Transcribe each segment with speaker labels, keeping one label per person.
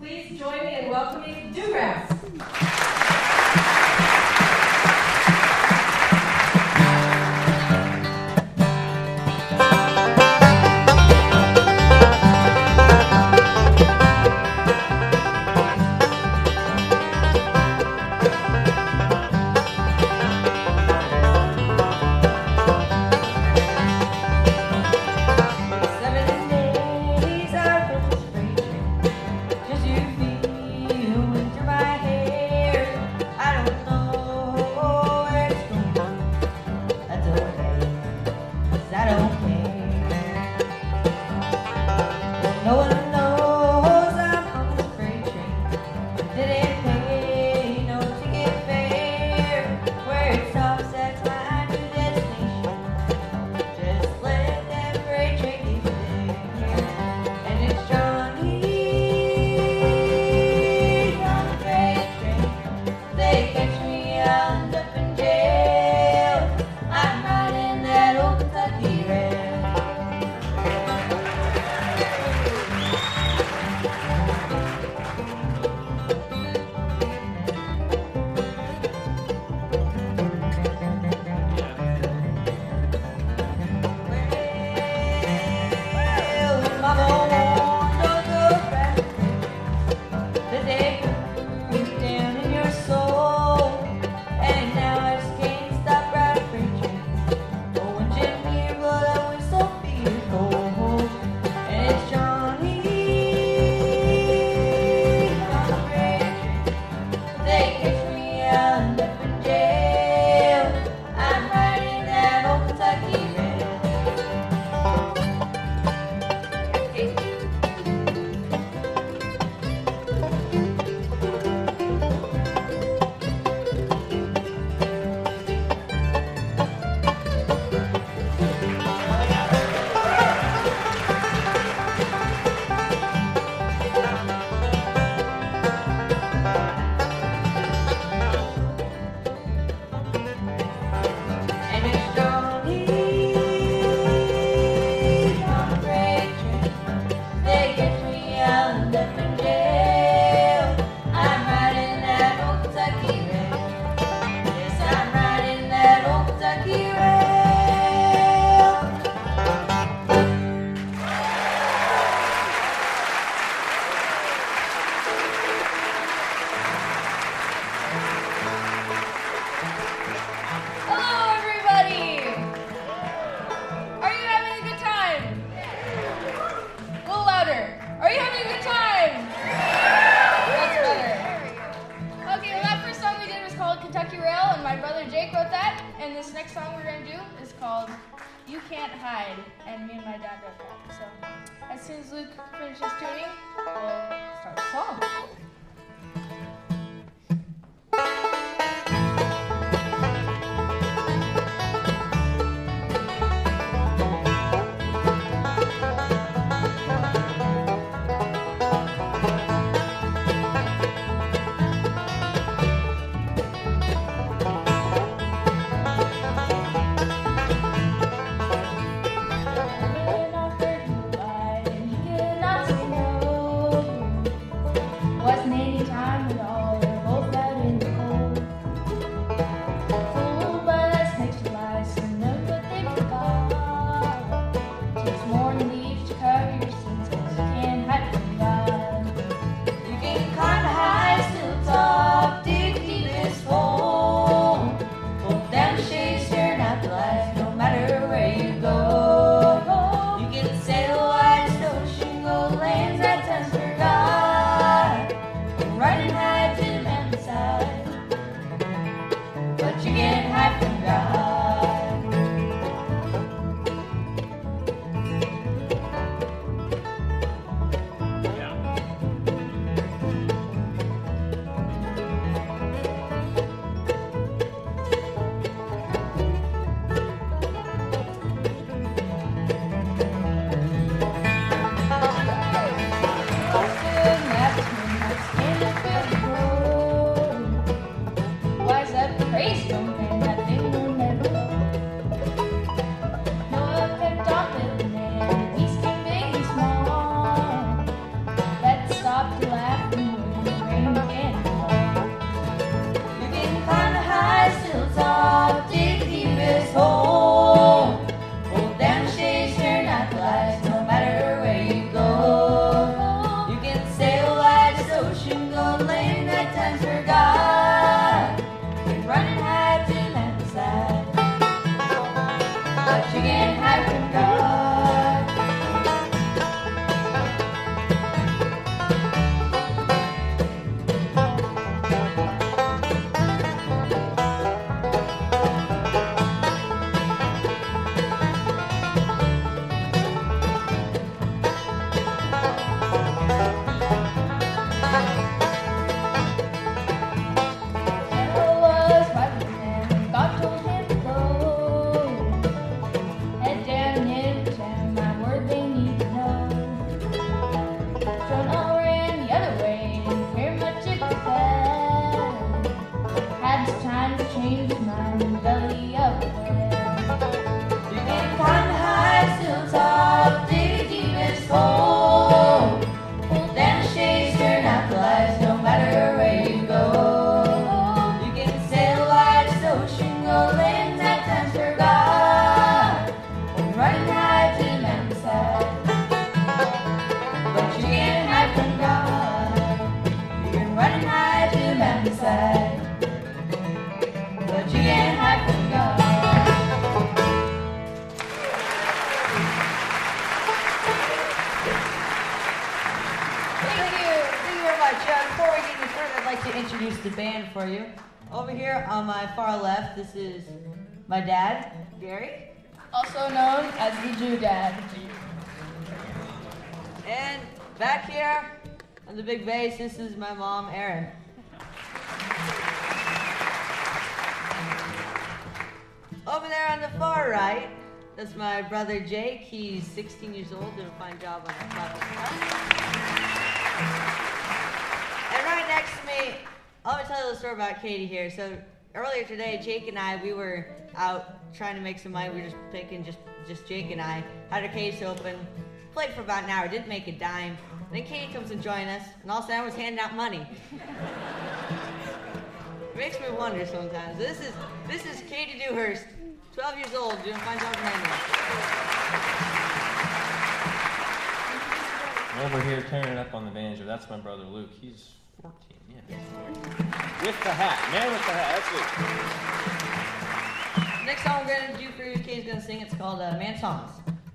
Speaker 1: Please join me in welcoming Dewgrass.
Speaker 2: Wasn't
Speaker 1: Thank you very much. Before we get any further, I'd like to introduce the band for you. Over here on my far left, this is my dad, Gary.
Speaker 2: Also known as the Jew Dad.
Speaker 1: And back here on the big bass, this is my mom, Erin. Over there on the far right, that's my brother Jake. He's 16 years old, doing a fine job on that clapping stuff. And right next to me, let me tell you a little story about Katie here. So earlier today, Jake and I, we were out trying to make some money. We were just picking, just Jake and I, had our case open, played for about an hour, didn't make a dime. Then Katie comes and joins us, and all of a sudden I was handing out money. It makes me wonder sometimes. This is Katie Dewhurst, 12 years old, doing a fine job handling.
Speaker 3: Over here tearing up on the banjo, that's my brother Luke. He's 14, yeah. With the hat, man with the hat, that's Luke.
Speaker 1: Next song we're going to do for you, Katie's going to sing, it's called Man Songs.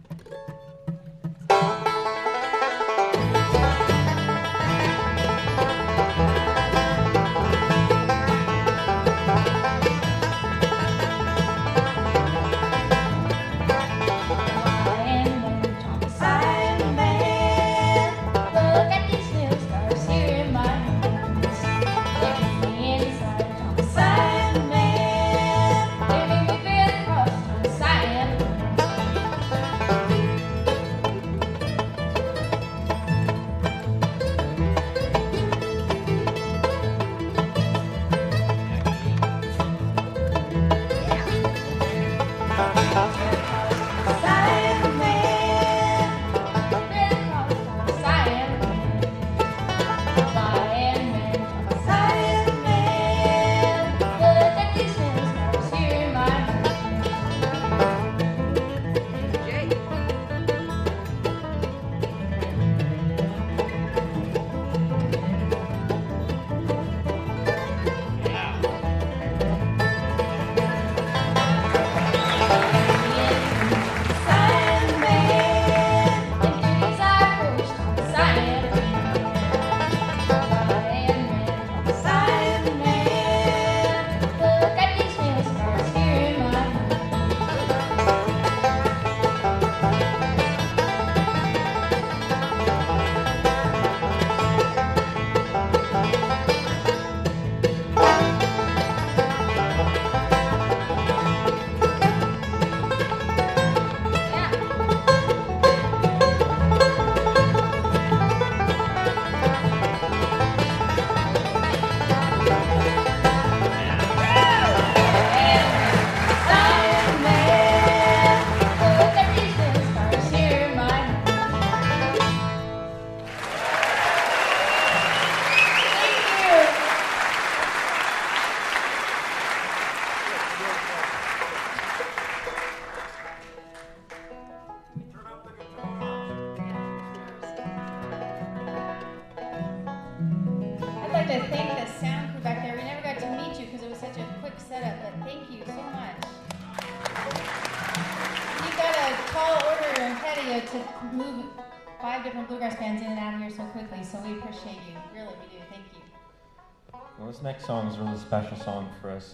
Speaker 3: Well, this next song is a really special song for us.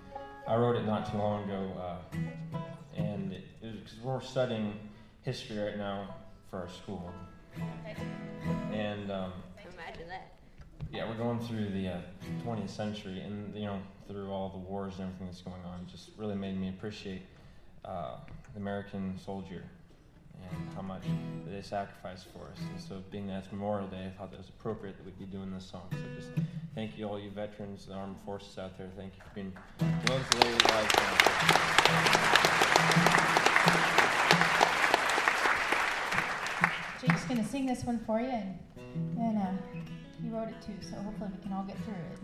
Speaker 3: I wrote it not too long ago, and it was because we're studying history right now for our school. And
Speaker 1: imagine that.
Speaker 3: Yeah, we're going through the 20th century, and through all the wars and everything that's going on, it just really made me appreciate the American soldier and how much they sacrificed for us. And so being that it's Memorial Day, I thought that was appropriate that we'd be doing this song. So just thank you all you veterans, the armed forces out there. Thank you for being willing to lay your lives down.
Speaker 2: Jake's going to sing this one for you, and he wrote it too, so hopefully we can all get through it.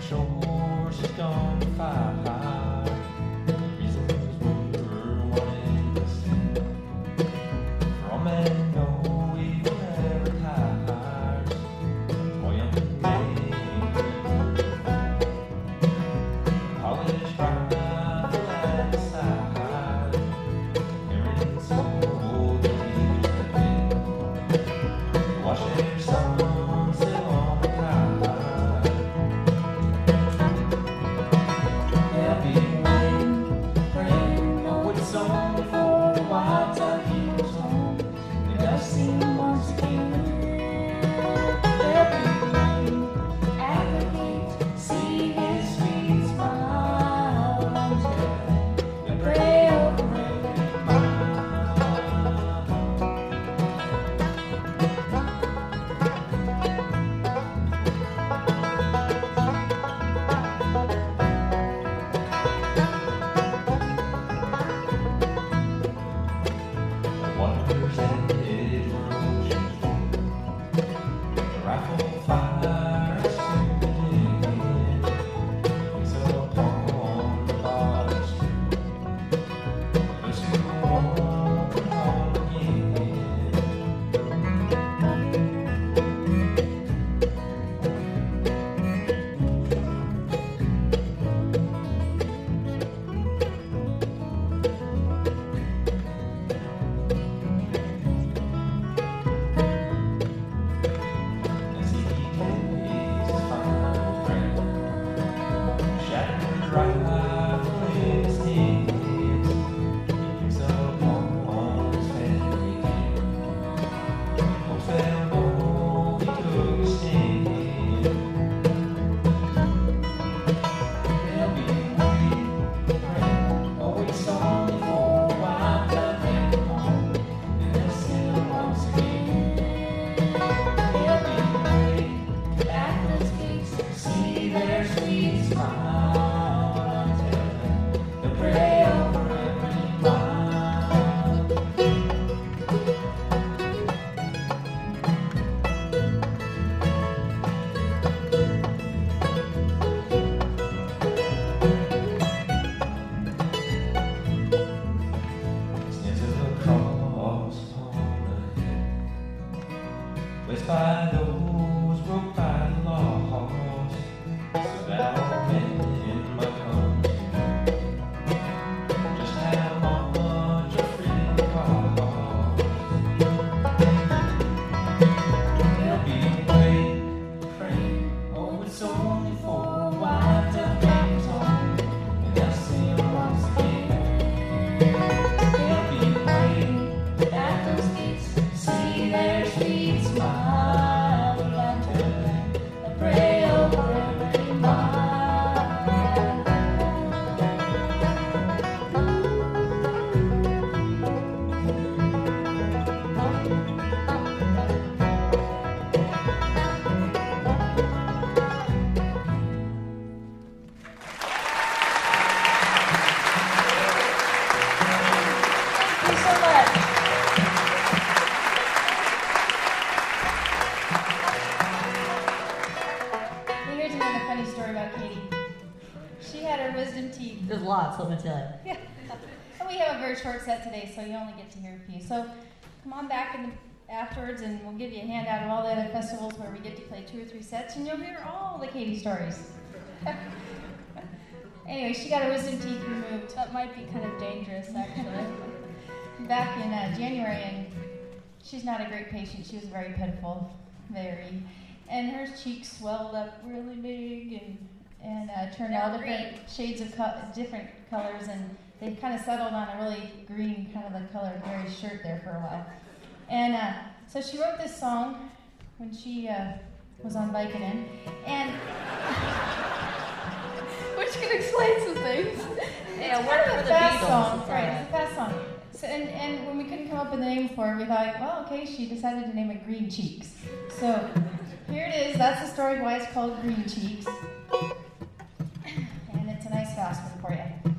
Speaker 3: sure she's gonna fight. Reasons were wanting to see. For all men know we will never tire. Oh, young lady, polished rifle at the side. Parents sold the years that been. Watch their sons sail on the tide. They'll be waiting, praying, oh, it's only for a while till he goes home. And they'll see him once again. They'll be waiting at the gate, see his sweet smile until they pray over every mile. Wonders ended were oceans warm. The rifle fire soon began. It's upon the bodies too. Those who won't come home again. As he takes his final breath, shattered rifle in his hands, he picks up on his family again. Hopes they'll know he took a stand. They'll be waiting, praying, oh, it's only for a while till they come home, and they'll see him once again. They'll be waiting at those gates, see their sweet smile until they pray over every mile. Snares of the cross upon the head, placed by those broke by the laws, so that all men might come to know just how much a freedom costs. They'll be waiting, praying, oh, it's only for a while till they come home, and they'll see him once again. They'll be waiting at those gates, see their sweet smile until they pray over every mile.
Speaker 2: Thank you so much. Here's another funny story about Katie. She had her wisdom teeth.
Speaker 1: There's lots, let me tell you.
Speaker 2: Yeah. And we have a very short set today, so you only get to hear a few. So come on back afterwards, and we'll give you a handout of all the other festivals where we get to play 2 or 3 sets, and you'll hear all the Katie stories. Anyway, she got her wisdom teeth removed.
Speaker 4: That might be kind of dangerous, actually.
Speaker 2: Back in January, and she's not a great patient. She was very pitiful, very, and her cheeks swelled up really big and turned all different shades of different colors, and they kind of settled on a really green kind of the color of Mary's shirt there for a while. And so she wrote this song when she was on Vicodin, and
Speaker 4: Which can explain some things.
Speaker 1: Yeah,
Speaker 2: it's
Speaker 1: work
Speaker 2: kind of
Speaker 1: for
Speaker 2: a
Speaker 1: the
Speaker 2: fast
Speaker 1: Beatles.
Speaker 2: song,
Speaker 1: It's
Speaker 2: right?
Speaker 1: alright.
Speaker 2: It's a fast song. So, and when we couldn't come up with a name for it, we thought, well, okay, she decided to name it Green Cheeks. So here it is. That's the story of why it's called Green Cheeks. And it's a nice fast one for you.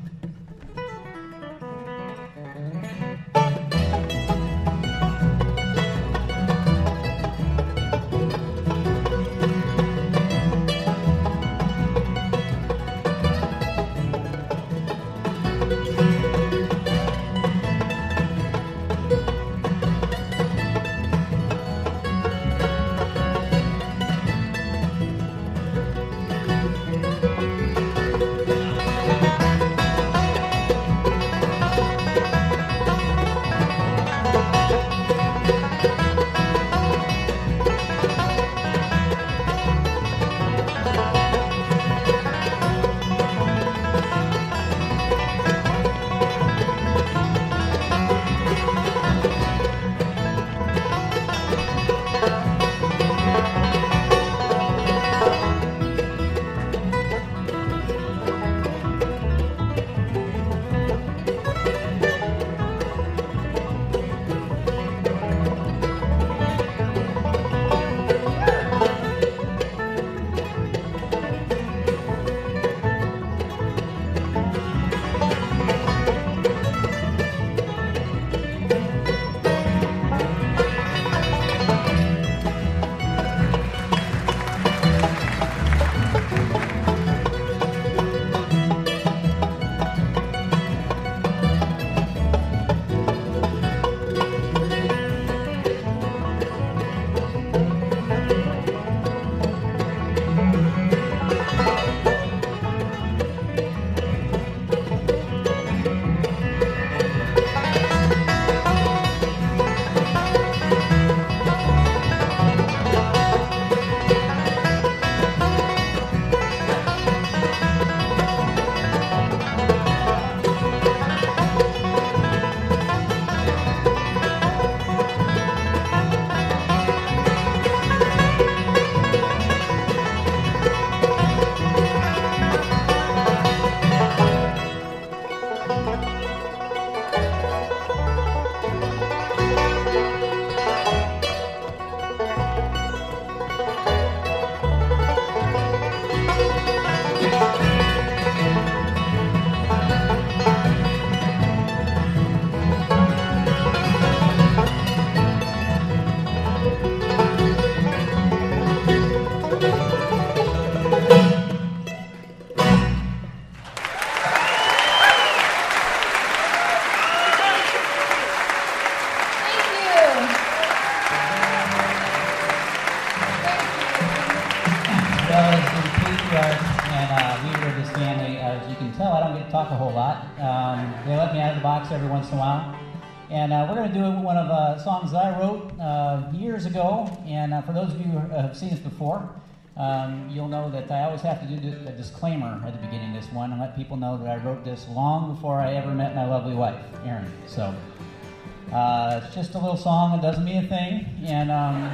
Speaker 5: as you can tell, I don't get to talk a whole lot. They let me out of the box every once in a while. And we're going to do one of songs that I wrote years ago. And for those of you who have seen this before, you'll know that I always have to do a disclaimer at the beginning of this one and let people know that I wrote this long before I ever met my lovely wife, Erin. So it's just a little song. It doesn't mean a thing. And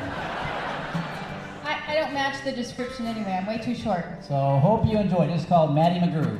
Speaker 2: I don't match the description anyway. I'm way too short.
Speaker 5: so hope you enjoy it. It's called Maddie McGrew.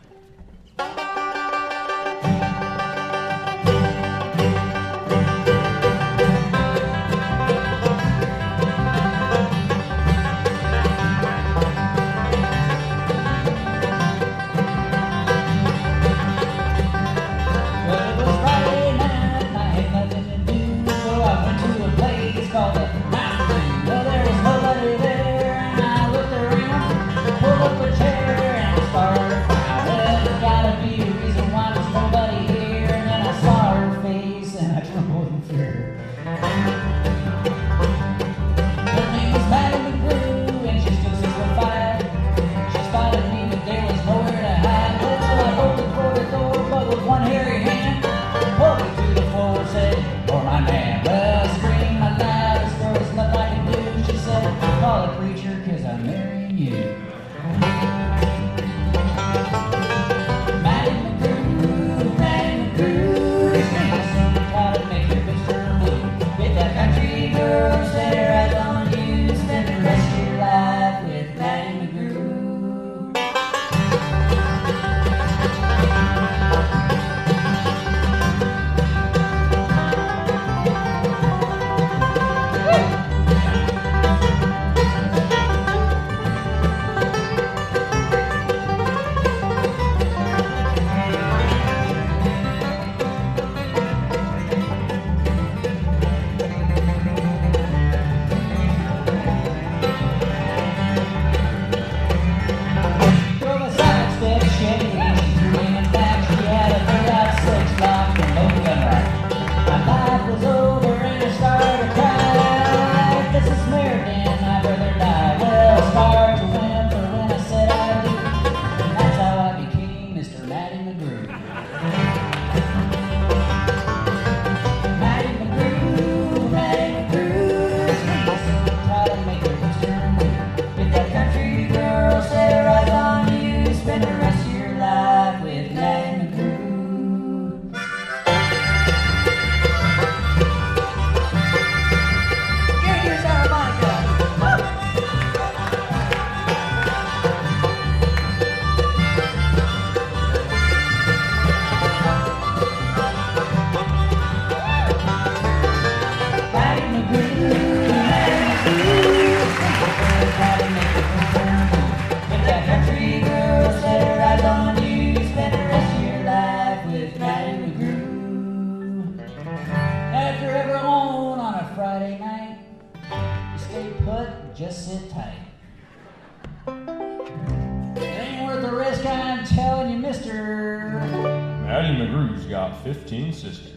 Speaker 3: Maddie McGrew's got 15 sisters.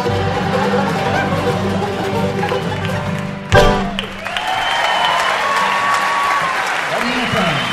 Speaker 5: What do you think?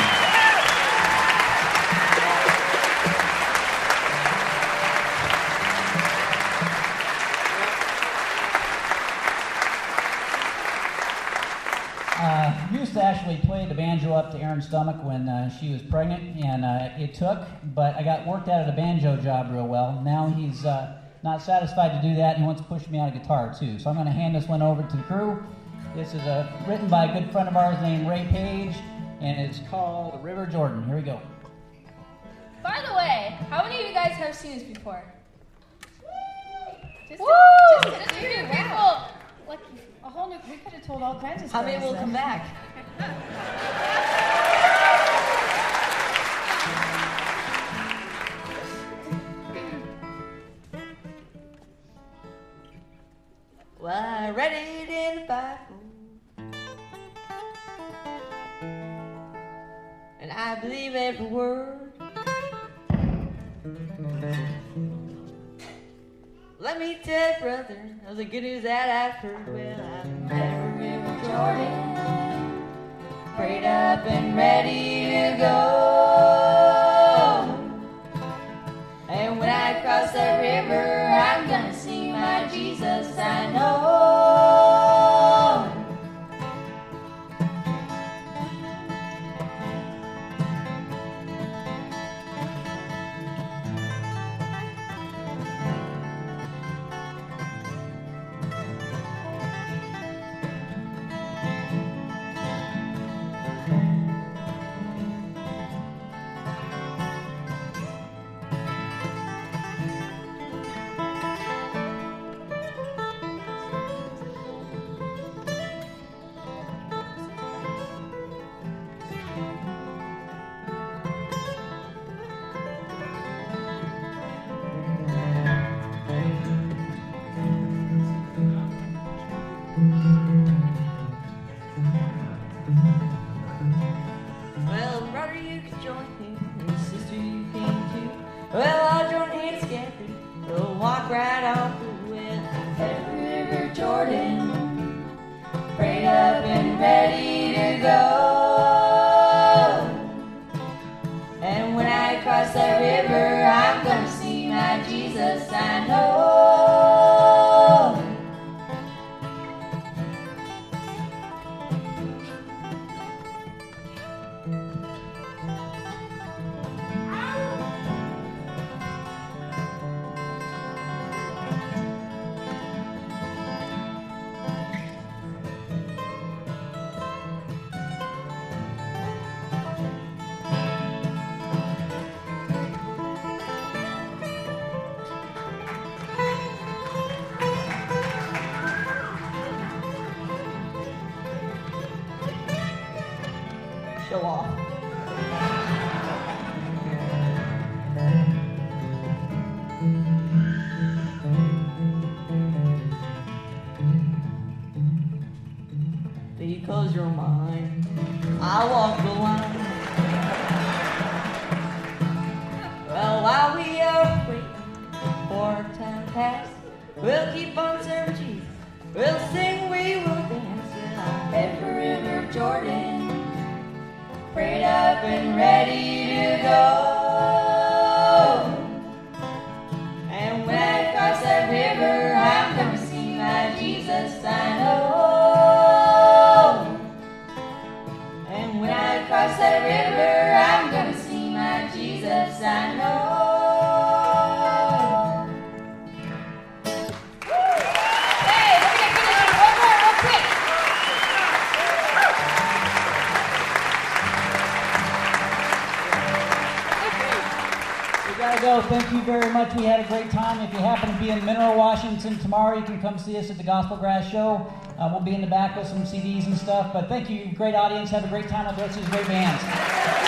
Speaker 5: Used to actually play the banjo up to Erin's stomach when she was pregnant, and it took, but I got worked out at a banjo job real well. Now he's not satisfied to do that, and he wants to push me out of guitar too. So I'm going to hand this one over to the crew. This is written by a good friend of ours named Ray Page, and it's called River Jordan. Here we go.
Speaker 4: By the way, how many of you guys have seen this before?
Speaker 2: Just
Speaker 4: Woo!
Speaker 2: a
Speaker 4: Just a few
Speaker 2: few,
Speaker 4: people.
Speaker 2: wow. Like a whole new, we could have told all kinds of
Speaker 1: How
Speaker 2: stories.
Speaker 1: many will
Speaker 2: then.
Speaker 1: come back? Well, I read it in the Bible, and I believe every word. Let me tell you, brother, of the good news that I've heard. Well, I'm never River Jordan, prayed up and ready to go. with him, and sister, you came too. Well, I'll join hands together, we'll walk right off the well.
Speaker 2: At the River Jordan, prayed up and ready to go. And when I cross that river, I'm gonna see my Jesus, I know.
Speaker 1: Show off. Because you're mine, I walk the line. Well, while we are waiting for time to pass, we'll keep on serving Jesus. We'll sing, we will dance.
Speaker 2: At the River Jordan, prayed up and ready to go. And when I cross that river, I'm gonna see my Jesus, I know. And when I cross that river, I'm gonna see my Jesus, I know.
Speaker 4: Hey, let me get finished one more real quick.
Speaker 5: We gotta go. Thank you very much. We had a great time. If you happen to be in Mineral, Washington tomorrow, you can come see us at the Gospel Grass Show. We'll be in the back with some CDs and stuff. But thank you. Great audience. Have a great time with the rest of these great bands.